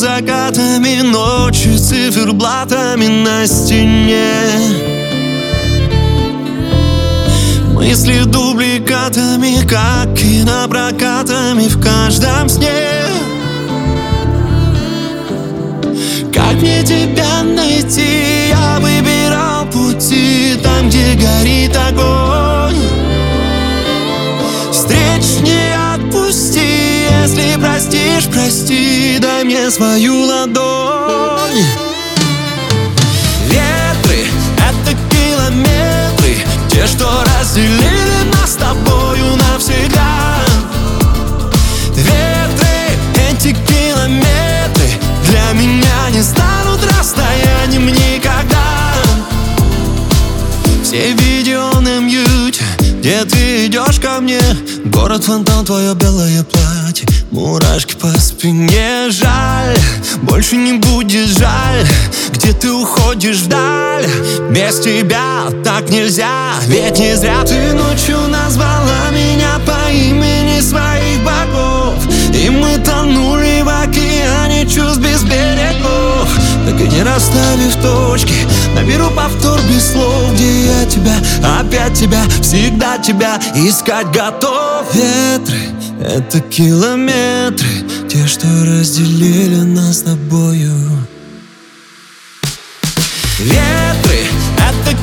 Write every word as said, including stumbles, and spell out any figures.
закатами, ночью циферблатами на стене. Мысли дубликатами, как кинопрокатами в каждом сне. Как мне тебя найти? Я выбирал пути там, где горит огонь. Встреч не отпусти, если простишь, прости, дай мне свою ладонь. Ветры — это километры, те, что разделили нас с тобою навсегда. Ветры — эти километры для меня не станут расстоянием никогда. Все видео на мьюте, где ты идешь ко мне. Город-фонтан, твое белое платье, мурашки по спине. Жаль, больше не будет жаль, где ты уходишь вдаль. Без тебя так нельзя, ведь не зря ты ночью назвала меня по имени своих богов. И мы тонули в океане чувств без берегов. Так и не расставив точки, наберу повтор без слов, где я тебя, опять тебя, всегда тебя искать готов. Ветры — это километры, те, что разделили нас с тобою. Ветры — это